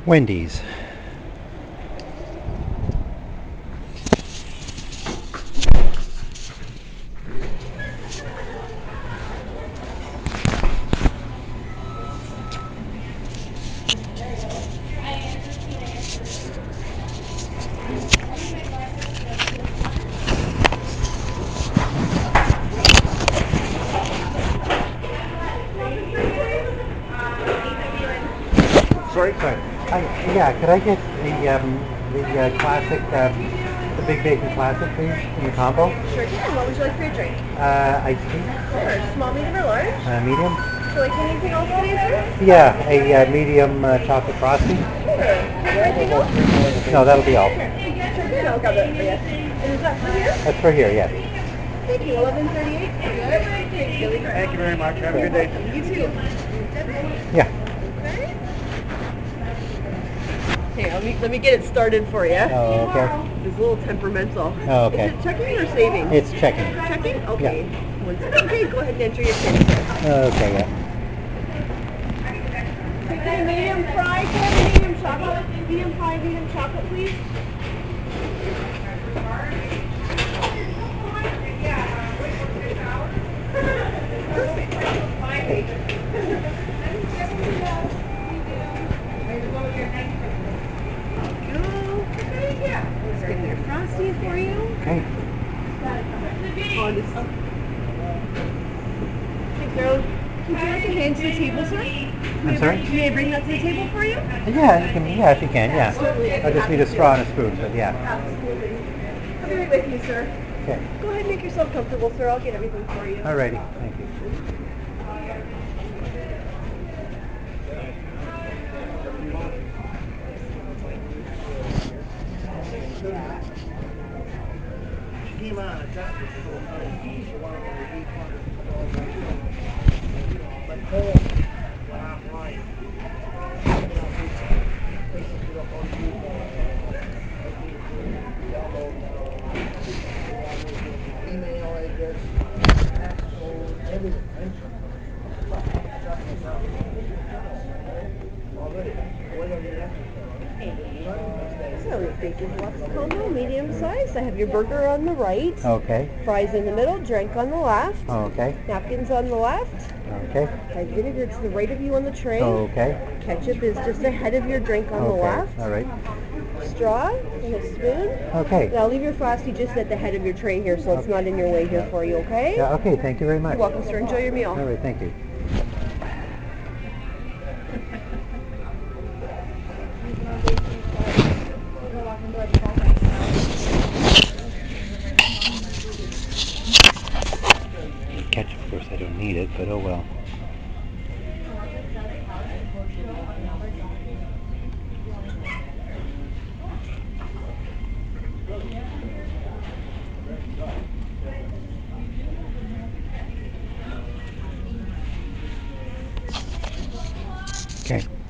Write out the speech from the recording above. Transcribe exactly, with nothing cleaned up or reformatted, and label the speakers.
Speaker 1: Wendy's.
Speaker 2: Sorry?
Speaker 1: Sorry. I, yeah, could I get the um, the uh, classic, uh, the Big Bacon Classic, please, in the combo?
Speaker 3: Sure can. What would you like for your drink?
Speaker 1: Uh, iced tea,
Speaker 3: Sure. Small, medium, or large?
Speaker 1: uh, medium.
Speaker 3: Would you like anything else today, sir?
Speaker 1: Yeah, a uh, medium uh, chocolate frosty.
Speaker 3: Sure. Anything else?
Speaker 1: No, that'll be all.
Speaker 3: Sure can. I'll grab that for you. And is that for here?
Speaker 1: That's for here, yes.
Speaker 3: Thank you. eleven thirty-eight.
Speaker 2: Thank you very much. Have a good day.
Speaker 3: You too.
Speaker 1: Yeah.
Speaker 3: Okay. Here, let me let me get it started for you.
Speaker 1: Oh, okay.
Speaker 3: It's a little temperamental.
Speaker 1: Oh, okay.
Speaker 3: Is it checking or saving?
Speaker 1: It's checking.
Speaker 3: Checking? Okay. One second. Okay, go ahead and enter your pin, sir.
Speaker 1: Okay, yeah.
Speaker 3: Okay, medium fry, sir. Medium chocolate. Medium fry, medium chocolate, please. Let's get your frosty for you.
Speaker 1: Okay.
Speaker 3: Oh, this. Hey, Carol, can you like your hand to the table, sir?
Speaker 1: I'm sorry?
Speaker 3: May I bring that to the table for you?
Speaker 1: Yeah, you can, yeah, if you can, yeah.
Speaker 3: Absolutely.
Speaker 1: I just need a straw and a spoon, but yeah.
Speaker 3: Absolutely. I'll be right with you, sir.
Speaker 1: Okay.
Speaker 3: Go ahead and make yourself comfortable, sir. I'll get everything for you.
Speaker 1: Alrighty, thank you.
Speaker 2: Email address, passcode, everything. Already, whatever you have.
Speaker 3: So, bacon deluxe combo, medium size. I have your burger on the right,
Speaker 1: Okay,
Speaker 3: fries in the middle, drink on the left,
Speaker 1: okay,
Speaker 3: napkins on the left,
Speaker 1: okay,
Speaker 3: fried vinegar to the right of you on the tray.
Speaker 1: okay,
Speaker 3: Ketchup is just ahead of your drink on the
Speaker 1: okay,
Speaker 3: left.
Speaker 1: alright,
Speaker 3: Straw and a spoon. And
Speaker 1: okay.
Speaker 3: I'll leave your frosty just at the head of your tray here so it's not in your way here for you, okay?
Speaker 1: Yeah, okay, thank you very much.
Speaker 3: You're welcome, sir. Enjoy your meal.
Speaker 1: Alright, thank you. Ketchup, of course, I don't need it, but oh well. Okay.